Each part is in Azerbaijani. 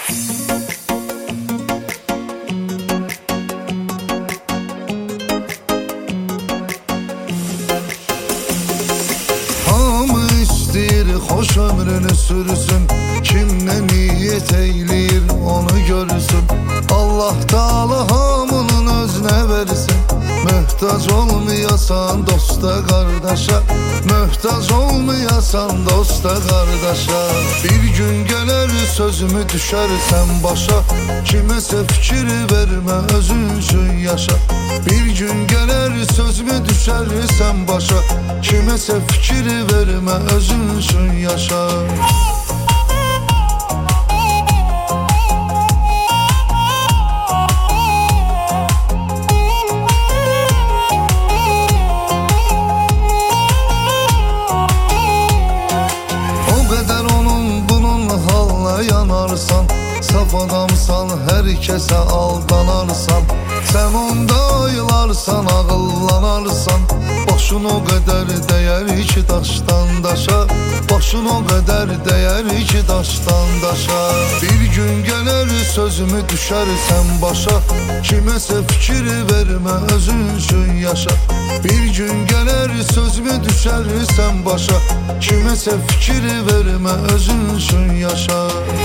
Hamı istəyir xoş ömrünü sürsün, kim nə niyyət eyləyir onu görsün. Allah Taala hamının özünə versin. Möhtac olmayasan dosta qardaşa, möhtac olmayasan dosta qardaşa. Bir gün gələr sözümü düşərsən başa, kiməsə fikir vermə özün üçün yaşa. Bir gün gələr sözümü düşərsən başa, kiməsə fikir vermə özün üçün yaşa. Yanarsan, saf adamsan, hər kəsə aldanarsan. Sən onda ayılarsan, ağıllanarsan. Başın o qədər dəyər ki daşdan daşa, başın o qədər dəyər ki daşdan daşa. Bir gün gələr sözümü düşərsən başa, kiməsə fikir vermə özün üçün yaşa. Bir gün gələr sözümü düşərsən başa, kiməsə fikir vermə özün üçün yaşa.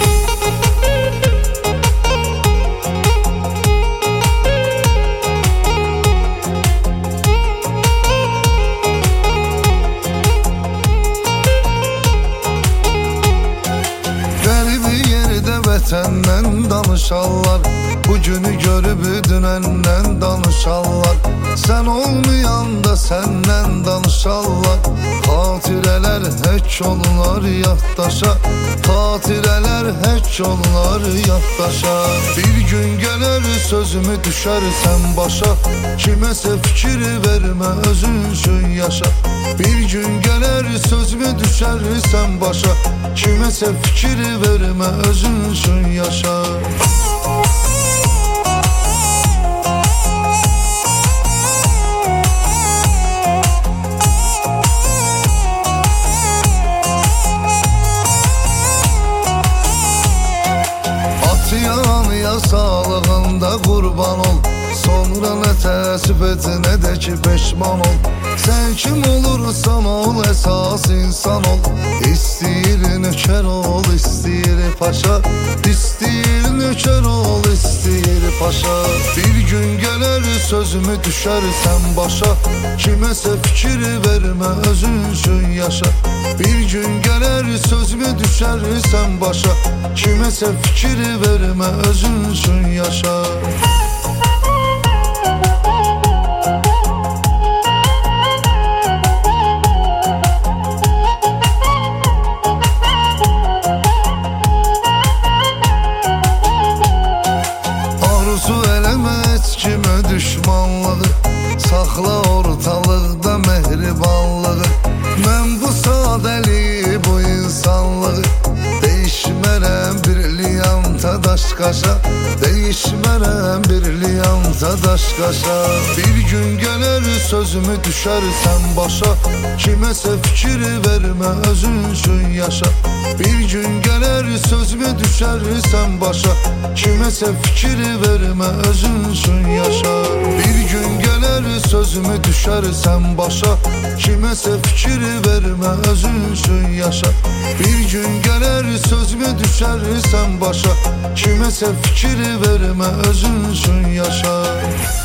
Vətəndən danışarlar, bugünü görüb dünəndən danışarlar. Sən olmayanda səndən danışarlar. Xatirələr hək olunar yaddaşa, xatirələr hək olunar yaddaşa. Bir gün gələr sözümü düşərsən başa, kiməsə fikir vermə özün üçün yaşa. Bir gün gələr sözümü düşərsən başa, kiməsə fikir vermə özün üçün yaşa. Yanıya sağlığında qurban ol, sonra nə təəssüf et, nə də ki peşman ol. Sən kim olursan ol, əsas insan ol. İstəyir nökər ol, istəyir paşa, istəyir nökər ol, istəyir paşa. Bir gün gələr sözümü düşərsən başa, kiməsə fikir vermə özün üçün yaşa. Bir gün gələr sözümü düşərsən başa, kiməsə fikir vermə özün üçün yaşa. Arzu eləmə heç kimə düşmanlığı, saxla ortalıqda mehribanlığı. Mən bu sadəliyi, bu insanlığı değişmərəm birliyəm daş qaşa, değişmərəm birliyəm daş qaşa. Bir gün gələr sözümü düşərsən başa, kiməsə fikir vermə özün üçün yaşa. Bir gün gələr sözümü düşərsən başa, kiməsə fikir vermə özün üçün yaşa. Bir gün gələr sözümü düşərsən başa, kiməsə fikir vermə özün üçün yaşa. Bir gün gələr sözümü düşərsən başa, kiməsə fikir vermə özün üçün yaşa.